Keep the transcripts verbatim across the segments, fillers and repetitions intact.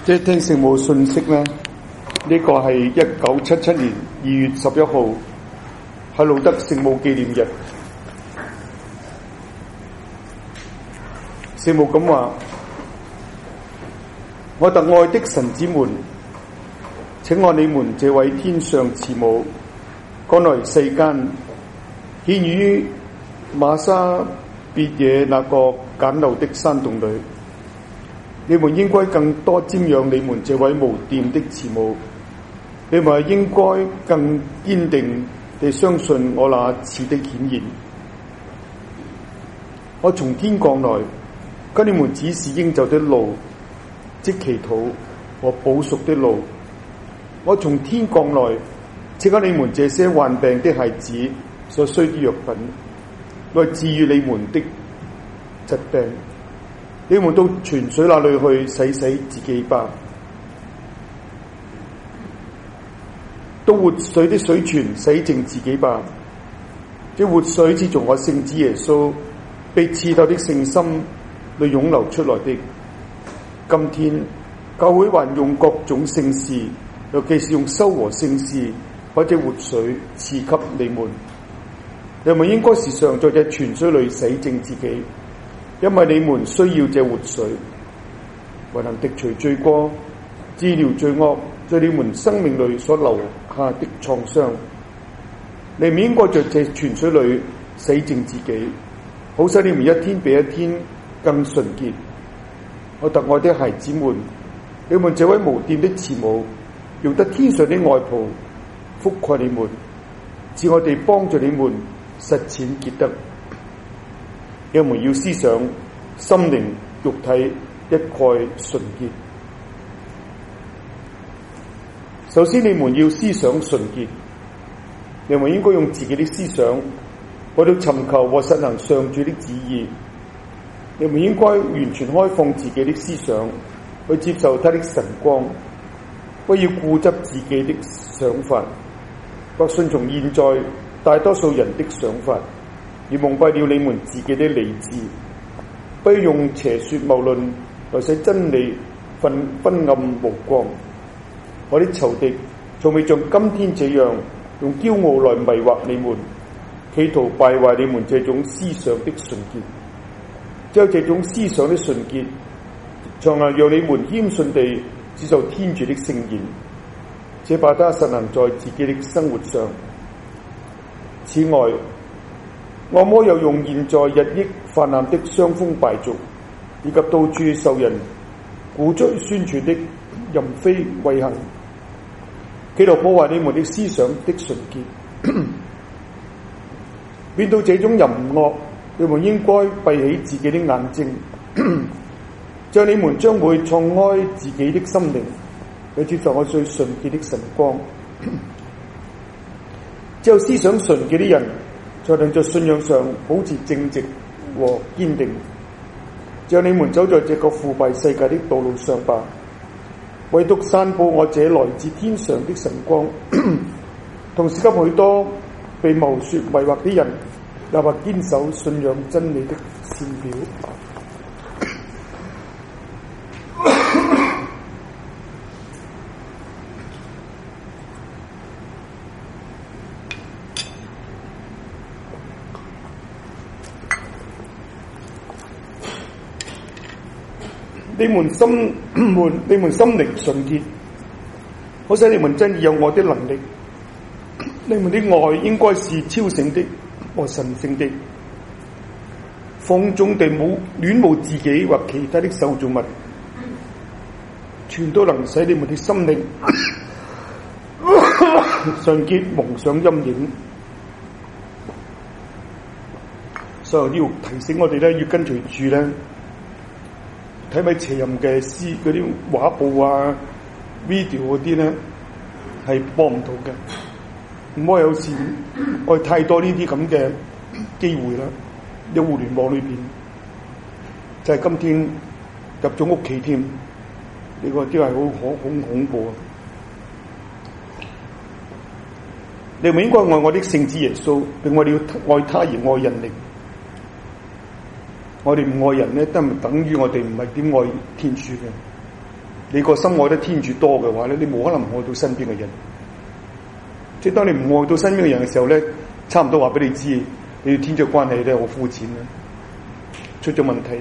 即係聽聖母信息咧，呢、這個係一九七七年二月十一號，係路德聖母紀念日。聖母咁話：我特愛的神子們，請按你們這位天上慈母趕來世間，獻於瑪莎別野那個簡陋的山洞裏。你們應該更多瞻仰你們這位無玷的慈母，你們係應該更堅定地相信我那次的顯現。我從天降來，跟你們指示應走的路，即祈禱和補贖的路。我從天降來，賜給你們這些患病的孩子所需的藥品，來治愈你們的疾病。你們到泉水那裏去洗洗自己吧，到活水的水泉洗淨自己吧。這活水是從我聖子耶穌被刺透的聖心裏湧流出來的。今天教會還用各種聖事，尤其是用修和聖事，把這活水賜給你們。你們應該時常在這泉水裏洗淨自己，因為你們需要這活水，還能滌除罪過，治療罪惡在你們生命裏所留下的創傷。你們應該在這泉水裏洗淨自己，好使你們一天比一天更純潔。我特愛的孩子們，你們這位無玷的慈母，用得天上的外袍覆蓋你們，使我哋幫助你們實踐潔德。你們要思想心靈肉體一概純潔。首先你們要思想純潔，你們應該用自己的思想為了尋求和實行上主的旨意。你們應該完全開放自己的思想去接受他的晨光，不要固執自己的想法，或順從現在大多數人的想法，而蒙蔽了你們自己的理智。不要用邪說謬論來使真理昏昏暗無光。我的仇敵從未像今天這樣用驕傲來迷惑你們，企圖敗壞你們這種思想的純潔。只有這種思想的純潔，才能讓你們謙遜地接受天主的聖言，且把它實行在自己的生活上。此外，我麼又用現在日益泛濫的傷風敗俗，以及到處受人鼓吹宣傳的淫非違行，企圖破壞你們的思想的純潔。面對這種淫惡，你們應該閉起自己的眼睛，這樣你們將會敞開自己的心靈，去接受我最純潔的晨光。只有思想純潔的人，才能在信仰上保持正直和堅定。只有你們走在這個腐敗世界的道路上吧，唯獨散佈我這來自天上的晨光，同時給許多被謀說迷惑的人，立或堅守信仰真理的線表。你們心門，你們心靈純潔，好使你們真的有我的能力。你們的愛應該是超醒的和神聖的，放縱地冇戀慕自己或其他的受造物，全都能使你們的心靈純潔蒙上陰影。所以要提醒我哋咧，要跟隨住咧。睇咪邪淫嘅詩嗰啲畫布啊 video 嗰啲咧係播唔到嘅，唔可以有時我哋太多呢啲咁嘅機會啦。喺互聯網裏邊，就係、是、今天入咗屋企添，呢、這個都係好可好恐怖啊！你們應該愛我的聖子耶穌，並我哋要愛他而愛人靈。我哋唔愛人咧，都唔等於我哋唔係點愛天主嘅。 你個心愛得天主多嘅話咧，你冇可能唔愛到身邊嘅人。即係當你唔愛到身邊嘅人嘅時候咧，差唔多話俾你知，你與天主關係咧好膚淺啦，出咗問題。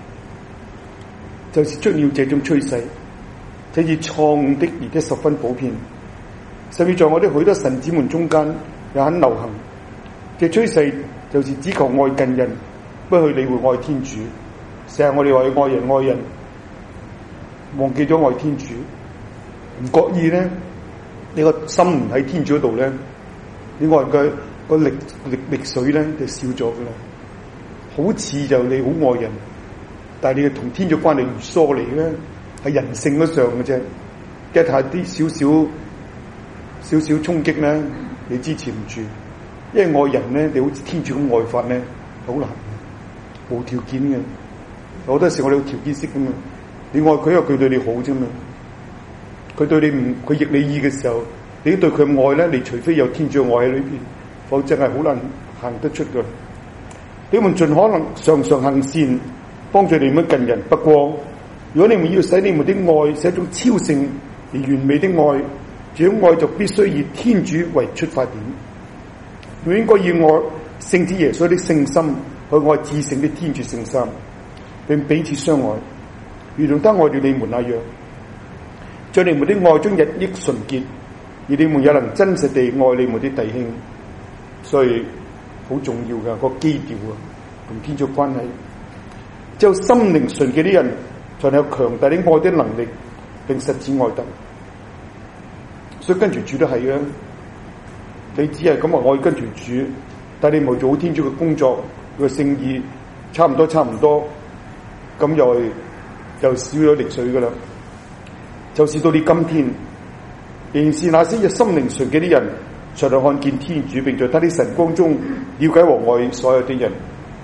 就是出了這種趨勢，這是錯誤的，而且十分普遍，甚至在我哋許多神子們中間也很流行。這趨勢就是只求愛近人，不去理會愛天主。成日我哋話愛人愛人，忘記咗愛天主，唔覺意咧，你個心唔喺天主嗰度咧，你愛嘅個力力力水咧就少咗噶啦。好似就你好愛人，但係你嘅同天主關係越疏離咧，係人性嗰上嘅啫。一下啲少少少少衝擊咧，你支持唔住，因為愛人咧，你好似天主咁愛法咧，好難，無條件嘅。好多時我哋有條件式噶嘛，你愛佢因為佢對你好啫嘛，佢對你唔佢逆你意嘅時候，你對佢愛咧，你除非有天主愛喺裏邊，否則係好難行得出嘅。你們盡可能常常行善，幫助你們近人。不過，如果你們要使你們的愛是一種超性而完美的愛，這種愛就必須以天主為出發點。你們應該以愛聖子耶穌的聖心去愛至聖的天主聖心，並彼此相愛，如同他愛了你們那樣。在你們的愛中日益純潔，而你們也能真實地愛你們的弟兄。所以好重要嘅、那個基調啊，同天主關係。只有心靈純潔啲人，才有強大的愛的能力，並實踐愛德。所以跟住主都係啊，你只係咁話我要跟住主，但你冇做好天主嘅工作，個聖意差唔多差唔多，咁又又少咗力水噶啦。就是到你今天，仍是那些有心靈純潔啲人，才能看見天主，並在他的神光中了解和愛所有的人。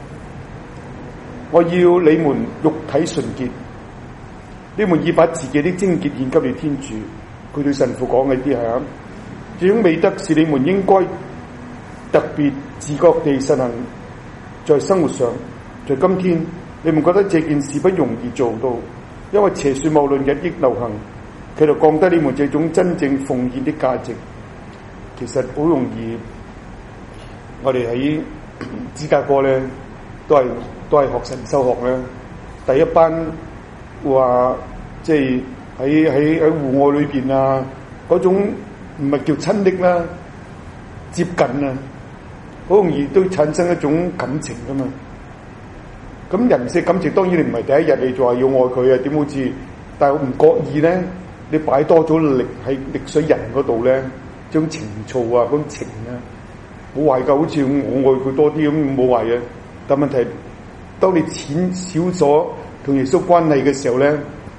我要你們肉體純潔，你們已把自己的貞潔獻給了天主。佢對神父講嘅啲係啊，這種美德是你們應該特別自覺地實行在生活上。在今天，你們覺得這件事不容易做到，因為邪說謬論日益流行，佢就降低你們這種真正奉獻的價值。其實好容易，我哋喺芝加哥咧，都係都係學神修學咧。第一班話即係喺喺喺戶外裏邊啊，嗰種唔係叫親昵啦，接近啊，好容易都產生一種感情噶嘛。咁人性感情當然你唔係第一日你就話要愛佢啊，點好似？但係我唔覺意咧，你擺多咗力喺力水人嗰度咧。種情操啊，嗰種情啊，冇壞噶，好似我愛佢多啲咁冇壞嘅。但問題，當你錢少咗同耶穌關係嘅時候咧，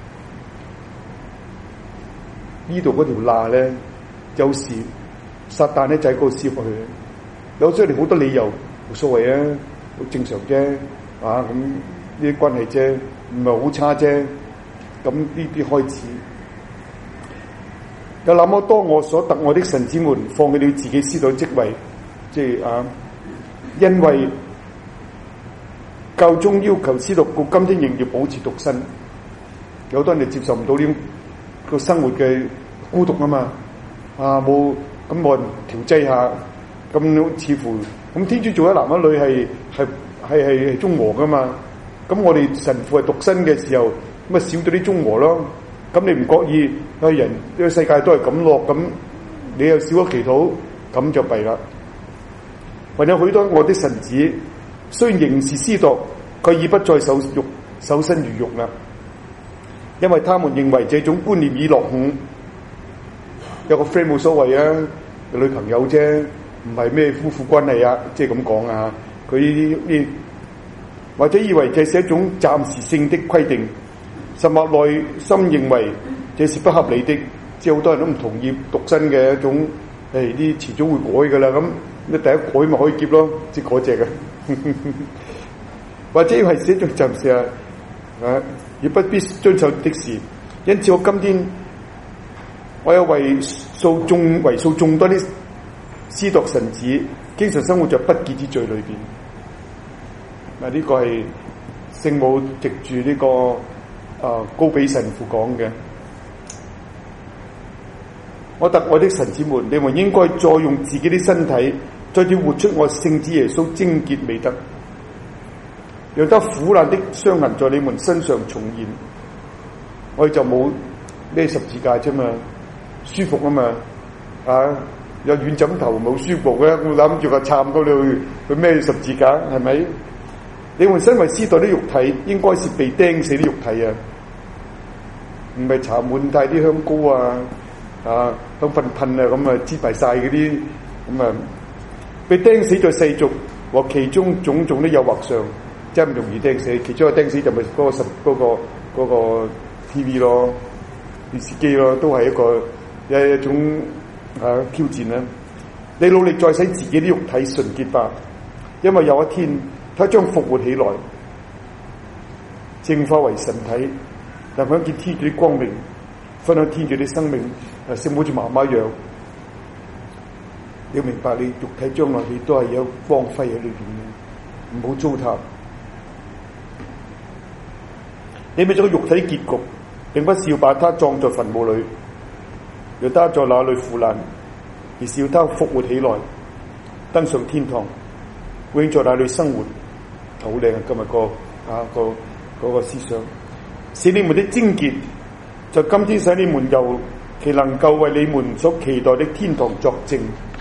呢度嗰條罅咧，有時撒旦咧就喺嗰度燒落去。有時你好多理由冇所謂啊，好正常啫，啊咁呢啲關係啫，唔係好差啫。咁呢啲開始。有那麼多我所特愛的神子們放棄了自己司道職位，即係啊，因為教宗要求司道到今天仍要保持獨身，有好多人就接受唔到呢個生活嘅孤獨啊嘛，啊冇咁冇人調劑下，咁似乎咁天主做一男一女係係係係中和噶嘛，咁我哋神父係獨身嘅時候，咁啊少咗啲中和咯。咁你唔覺意，個人呢個世界都係咁落，咁你又少咗祈禱，咁就弊啦。還有許多我的神子，雖然仍是司鐸，佢已不再守肉守身如玉啦，因為他們認為這種觀念已落伍。有個 friend 冇所謂啊，有女朋友啫，唔係咩夫婦關係啊，即係咁講啊。佢呢啲或者以為這是一種暫時性的規定。甚或內心認為這是不合理的，即係好多人都唔同意獨身嘅一種，誒啲遲早會改㗎喇。咁你第一改咪可以結咯，即係嗰隻嘅。或者係寫咗暫時啊，啊，而不必遵守的事。因此我今天我有為數眾為數眾多啲司鐸神子，經常生活在不義之罪裏邊。嗱，呢個係聖母藉住呢個。啊，高比神父講嘅， 我特愛的神子們，你們應該再用自己的身體，再次活出我聖子耶穌貞潔美德，讓得苦難的傷痕在你們身上重現。我哋就冇孭十字架啫嘛，舒服啊嘛，啊有軟枕頭冇舒服嘅，我諗住個慘嗰度去孭十字架，係咪？你們身為屍體的肉體，應該是被釘死的肉體啊，唔係搽滿太啲香膏啊，啊香噴噴啊咁啊，支排晒嗰啲咁啊，被釘死在世俗和其中種種的誘惑上，真係唔容易釘死。其中一個釘死就咪嗰個十嗰個嗰個 T V 咯，電視機咯，都係一個一一種啊挑戰啦。你努力再使自己啲肉體純潔吧，因為有一天他將復活起來，淨化為神體，能享見天主的光明，分享天主的生命，啊，聖好似媽媽一樣。你要明白，你肉體將來你都係有光輝喺裏邊嘅，唔好糟蹋。你為咗個肉體的結局，並不是要把它葬在墳墓裏，要他在那裏腐爛，而是要他復活起來，登上天堂，永在那裏生活。好靚啊！今日、那個啊、那個嗰、那個思想，使你們的貞潔，在今天使你們由其能夠為你們所期待的天堂作證。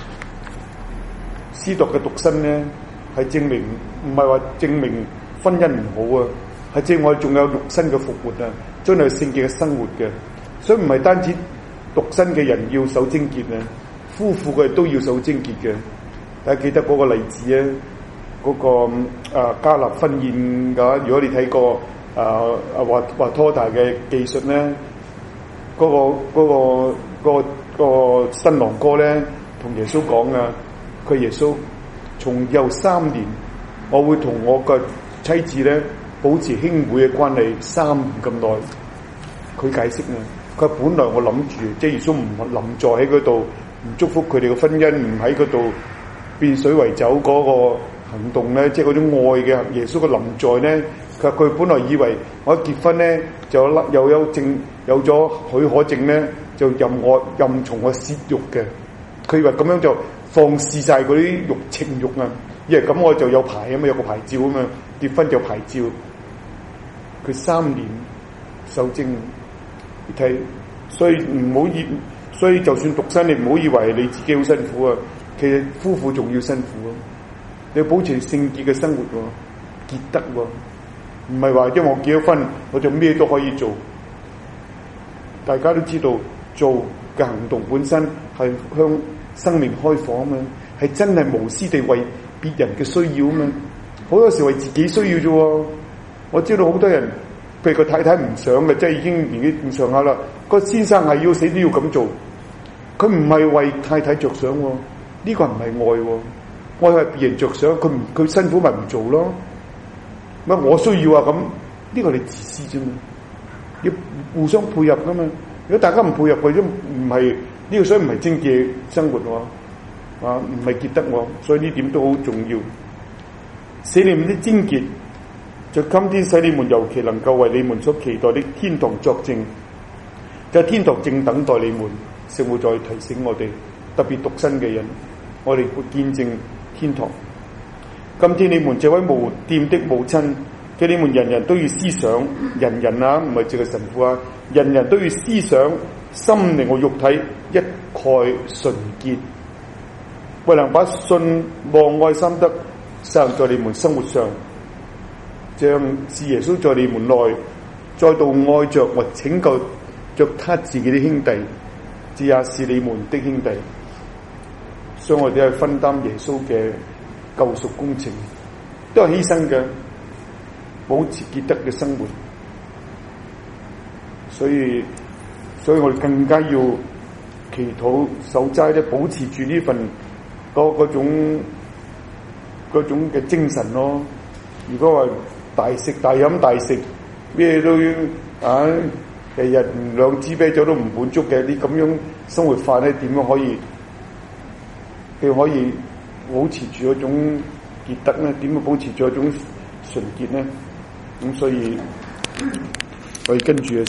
司鐸嘅獨身呢，係證明唔係話證明婚姻唔好啊，係證明我哋仲有肉身嘅復活啊，將來聖潔嘅生活嘅。所以唔係單止獨身嘅人要守貞潔啊，夫婦嘅都要守貞潔嘅。大家記得嗰個例子啊？嗰、那個啊加納婚宴㗎，如果你睇過啊啊華華托大嘅技術咧，嗰、那個嗰、那個嗰、那個新郎哥咧，同耶穌講啊，佢耶穌從有三年，我會同我個妻子咧保持兄妹嘅關係三年咁耐。佢解釋啊，佢話本來我諗住，即係耶穌唔臨在喺嗰度，唔祝福佢哋嘅婚姻，唔喺嗰度變水為酒嗰、那個行動咧，即係嗰種愛嘅耶穌嘅臨在咧，佢佢本來以為我一結婚咧就有又有證有咗許可證咧，就任我任從我褻欲嘅。佢以為咁樣就放肆晒嗰啲欲情欲啊，以為咁我就有牌啊嘛，有個牌照啊嘛，結婚就有牌照。佢三年受證，你睇，所以唔好以，所以就算獨身，你唔好以為你自己好辛苦啊，其實夫婦仲要辛苦啊。你要保持聖潔嘅生活喎，潔德喎，唔係話因為我結咗婚，我就咩都可以做。大家都知道，做嘅行動本身係向生命開放啊嘛，係真係無私地為別人嘅需要啊嘛。好多時為自己需要啫喎。我知道好多人，譬如個太太唔想嘅，即係已經年紀咁上下啦，個先生係要死都要咁做，佢唔係為太太着想喎，呢個唔係愛喎。愛係別人着想，佢唔佢辛苦咪唔做咯。乜我需要啊咁，呢個你自私啫嘛。要互相配合噶嘛。如果大家唔配合，佢都唔係呢個，所以唔係貞潔生活喎，啊唔係潔德喎。所以呢點都好重要。使你們的貞潔，在今天使你們尤其能夠為你們所期待的天堂作證。就天堂正等待你們，聖母再提醒我哋，特別獨身嘅人，我哋會見證天堂。今天你們這位無玷的母親，叫你們人人都要思想，人人啊，唔係淨係神父啊，人人都要思想，心靈和肉體一概純潔，為能把信望愛心德實行在你們生活上，像是耶穌在你們內再度愛着或拯救着他自己的兄弟，這也是你們的兄弟。所以我哋係分擔耶穌嘅救贖工程，都係犧牲嘅，保持潔德嘅生活。所以，所以我哋更加要祈禱守齋咧，保持住呢份嗰嗰種嗰種嘅精神咯。如果話大食大飲大食，咩都啊，日日兩支啤酒都唔滿足嘅，你咁樣生活法咧，點樣可以？佢可以保持住一種潔德咧？點樣保持住一種純潔咧？咁所以我哋跟住